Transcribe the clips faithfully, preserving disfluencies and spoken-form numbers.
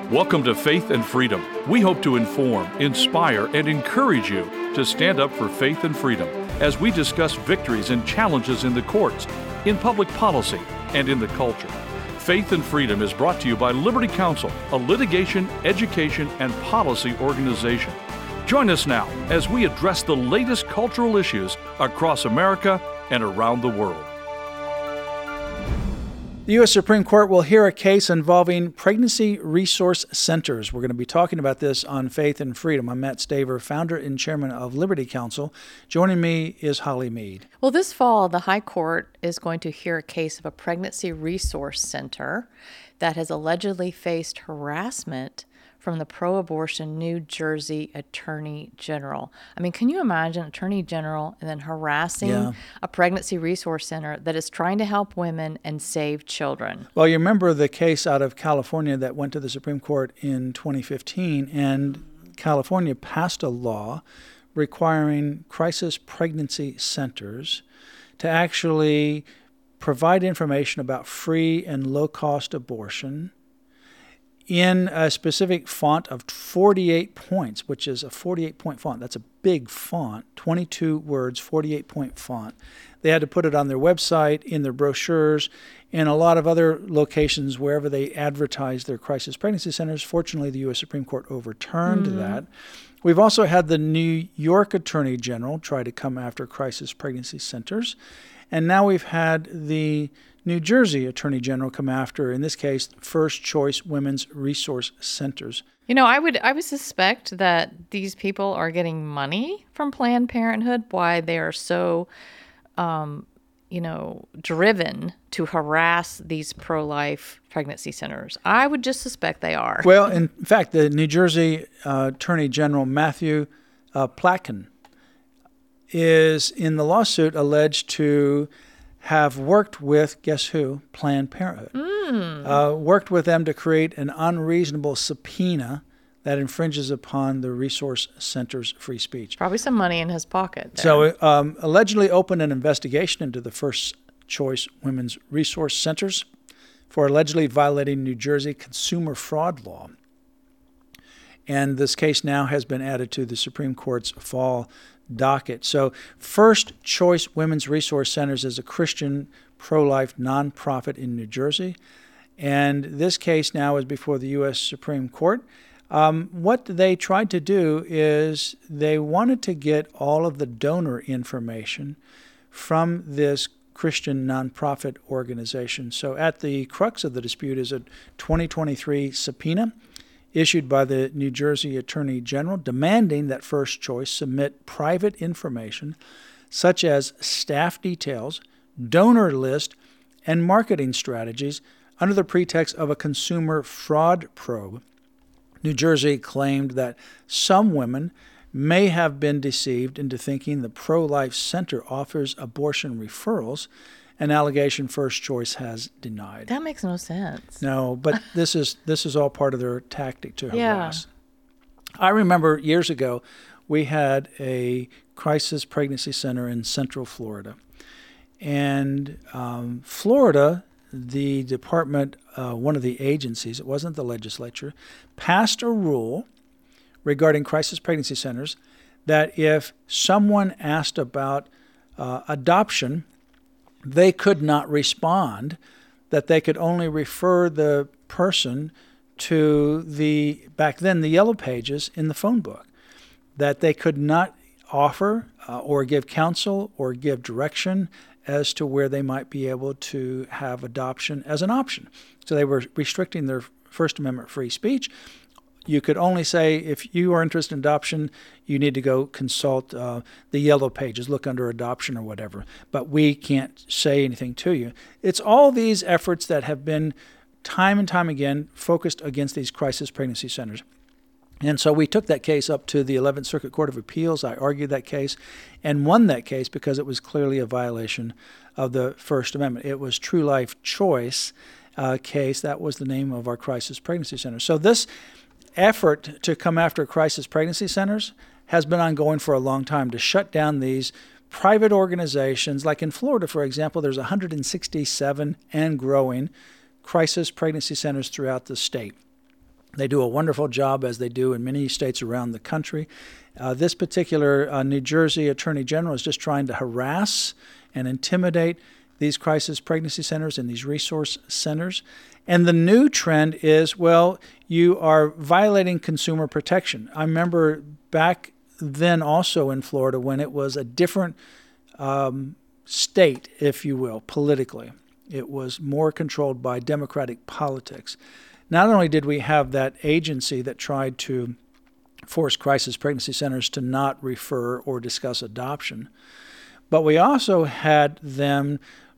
Welcome to Faith and Freedom. We hope to inform, inspire, and encourage you to stand up for faith and freedom as we discuss victories and challenges in the courts, in public policy, and in the culture. Faith and Freedom is brought to you by Liberty Counsel, a litigation, education, and policy organization. Join us now as we address the latest cultural issues across America and around the world. The U S Supreme Court will hear a case involving pregnancy resource centers. We're going to be talking about this on Faith and Freedom. I'm Matt Staver, founder and chairman of Liberty Counsel. Joining me is Holly Mead. Well, this fall, the High Court is going to hear a case of a pregnancy resource center that has allegedly faced harassment from the pro-abortion New Jersey Attorney General. I mean, can you imagine Attorney General and then harassing yeah. a pregnancy resource center that is trying to help women and save children? Well, you remember the case out of California that went to the Supreme Court in twenty fifteen, and California passed a law requiring crisis pregnancy centers to actually provide information about free and low-cost abortion in a specific font of forty-eight points, which is a forty-eight point font. That's a big font, twenty-two words, forty-eight point font. They had to put it on their website, in their brochures, and a lot of other locations wherever they advertise their crisis pregnancy centers. Fortunately, the U S Supreme Court overturned mm-hmm. that. We've also had the New York Attorney General try to come after crisis pregnancy centers. And now we've had the New Jersey Attorney General come after, in this case, First Choice Women's Resource Centers. You know, I would I would suspect that these people are getting money from Planned Parenthood, why they are so, um, you know, driven to harass these pro-life pregnancy centers. I would just suspect they are. Well, in fact, the New Jersey uh, Attorney General Matthew uh, Platkin is in the lawsuit alleged to have worked with, guess who? Planned Parenthood. Mm. Uh, worked with them to create an unreasonable subpoena that infringes upon the resource center's free speech. Probably some money in his pocket there. So um, allegedly opened an investigation into the First Choice Women's Resource Centers for allegedly violating New Jersey consumer fraud law. And this case now has been added to the Supreme Court's fall docket. So First Choice Women's Resource Centers is a Christian pro-life nonprofit in New Jersey. And this case now is before the U S Supreme Court. Um, what they tried to do is they wanted to get all of the donor information from this Christian nonprofit organization. So at the crux of the dispute is a twenty twenty-three subpoena issued by the New Jersey Attorney General demanding that First Choice submit private information such as staff details, donor list, and marketing strategies under the pretext of a consumer fraud probe. New Jersey claimed that some women may have been deceived into thinking the pro-life center offers abortion referrals, an allegation First Choice has denied. That makes no sense. No, but this is this is all part of their tactic to harass. Yeah. I remember years ago, we had a crisis pregnancy center in Central Florida. And um, Florida, the department, uh, one of the agencies, it wasn't the legislature, passed a rule regarding crisis pregnancy centers that if someone asked about uh, adoption, they could not respond, that they could only refer the person to the, back then, the yellow pages in the phone book, that they could not offer uh, or give counsel or give direction as to where they might be able to have adoption as an option. So they were restricting their First Amendment free speech. You could only say, if you are interested in adoption, you need to go consult uh, the yellow pages, look under adoption or whatever. But we can't say anything to you. It's all these efforts that have been time and time again focused against these crisis pregnancy centers. And so we took that case up to the eleventh Circuit Court of Appeals. I argued that case and won that case because it was clearly a violation of the First Amendment. It was True Life Choice uh, case. That was the name of our crisis pregnancy center. So this effort to come after crisis pregnancy centers has been ongoing for a long time, to shut down these private organizations. Like in Florida, for example, there's one hundred sixty-seven and growing crisis pregnancy centers throughout the state. They do a wonderful job, as they do in many states around the country. Uh, this particular uh, New Jersey Attorney General is just trying to harass and intimidate these crisis pregnancy centers and these resource centers. And the new trend is, well, you are violating consumer protection. I remember back then also in Florida when it was a different um, state, if you will, politically. It was more controlled by Democratic politics. Not only did we have that agency that tried to force crisis pregnancy centers to not refer or discuss adoption, but we also had them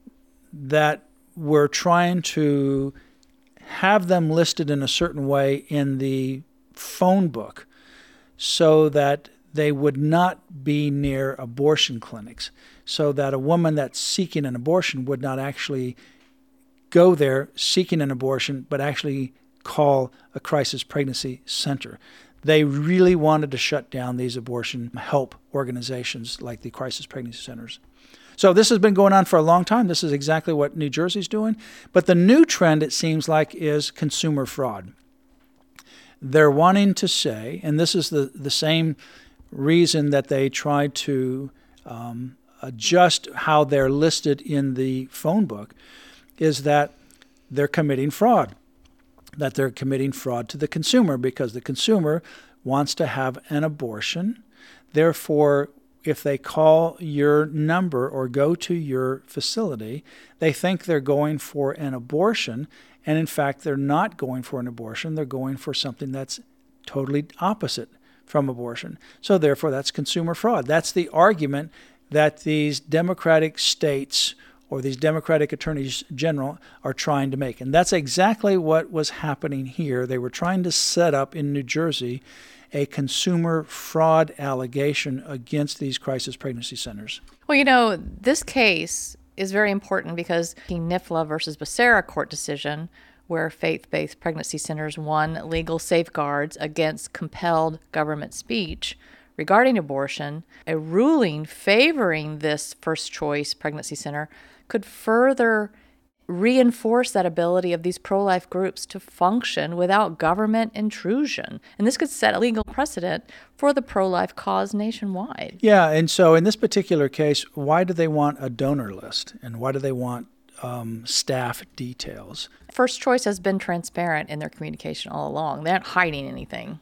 that were trying to have them listed in a certain way in the phone book so that they would not be near abortion clinics, so that a woman that's seeking an abortion would not actually go there seeking an abortion, but actually call a crisis pregnancy center. They really wanted to shut down these abortion help organizations like the crisis pregnancy centers. So this has been going on for a long time. This is exactly what New Jersey's doing. But the new trend, it seems like, is consumer fraud. They're wanting to say, and this is the, the same reason that they tried to um, adjust how they're listed in the phone book, is that they're committing fraud, that they're committing fraud to the consumer because the consumer wants to have an abortion. Therefore, if they call your number or go to your facility, they think they're going for an abortion, and in fact, they're not going for an abortion. They're going for something that's totally opposite from abortion. So therefore, that's consumer fraud. That's the argument that these Democratic states or these Democratic attorneys general are trying to make. And that's exactly what was happening here. They were trying to set up in New Jersey a consumer fraud allegation against these crisis pregnancy centers. Well, you know, this case is very important because the N I F L A versus Becerra court decision, where faith-based pregnancy centers won legal safeguards against compelled government speech regarding abortion, a ruling favoring this first-choice pregnancy center could further reinforce that ability of these pro-life groups to function without government intrusion. And this could set a legal precedent for the pro-life cause nationwide. Yeah, and so in this particular case, why do they want a donor list? And why do they want um, staff details? First Choice has been transparent in their communication all along. They aren't hiding anything.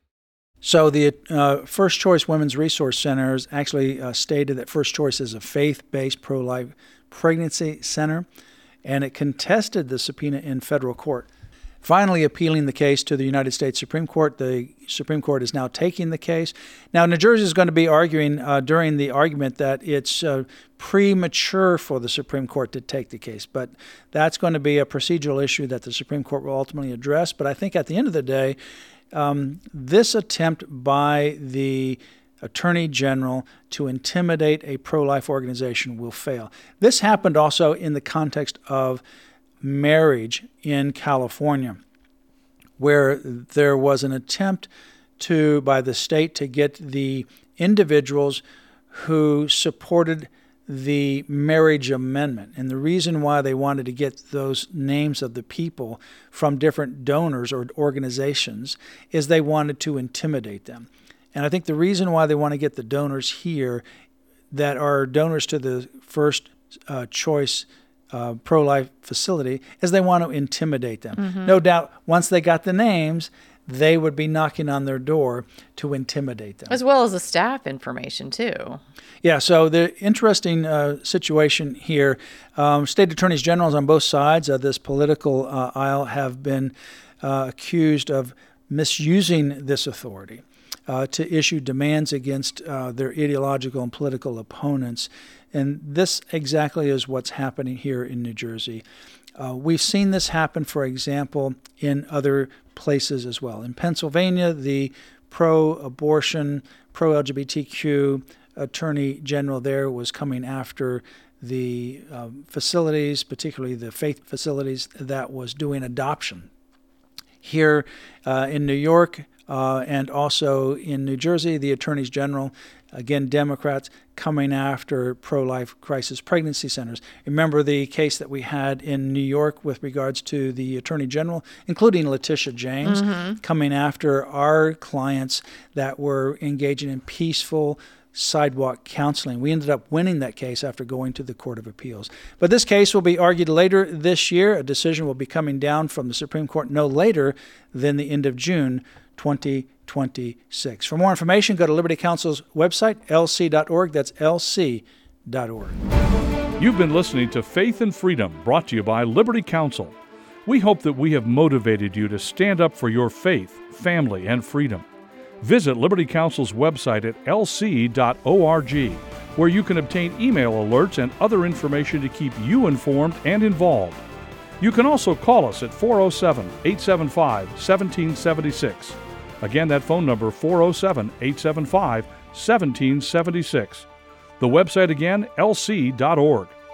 So the uh, First Choice Women's Resource Centers actually uh, stated that First Choice is a faith-based pro-life pregnancy center, and it contested the subpoena in federal court. Finally appealing the case to the United States Supreme Court. The Supreme Court is now taking the case. Now, New Jersey is going to be arguing uh, during the argument that it's uh, premature for the Supreme Court to take the case, but that's going to be a procedural issue that the Supreme Court will ultimately address. But I think at the end of the day, um, this attempt by the Attorney General to intimidate a pro-life organization will fail. This happened also in the context of marriage in California, where there was an attempt to, by the state, to get the individuals who supported the marriage amendment. And the reason why they wanted to get those names of the people from different donors or organizations is they wanted to intimidate them. And I think the reason why they want to get the donors here that are donors to the First uh, Choice uh, pro-life facility is they want to intimidate them. Mm-hmm. No doubt, once they got the names, they would be knocking on their door to intimidate them. As well as the staff information, too. Yeah, so the interesting uh, situation here, um, state attorneys generals on both sides of this political uh, aisle have been uh, accused of misusing this authority Uh, to issue demands against uh, their ideological and political opponents. And this exactly is what's happening here in New Jersey. Uh, we've seen this happen, for example, in other places as well. In Pennsylvania, the pro-abortion, pro-L G B T Q attorney general there was coming after the uh, facilities, particularly the faith facilities, that was doing adoption. Here uh, in New York, uh, and also in New Jersey, the attorneys general, again, Democrats, coming after pro-life crisis pregnancy centers. Remember the case that we had in New York with regards to the attorney general, including Letitia James, mm-hmm. coming after our clients that were engaging in peaceful sidewalk counseling. We ended up winning that case after going to the Court of Appeals. But this case will be argued later this year. A decision will be coming down from the Supreme Court no later than the end of June twenty twenty-six. For more information, go to Liberty Counsel's website, L C dot org. That's L C dot org. You've been listening to Faith and Freedom, brought to you by Liberty Counsel. We hope that we have motivated you to stand up for your faith, family, and freedom. Visit Liberty Counsel's website at L C dot org, where you can obtain email alerts and other information to keep you informed and involved. You can also call us at four oh seven, eight seven five, one seven seven six. Again, that phone number, four oh seven, eight seven five, one seven seven six. The website again, L C dot org.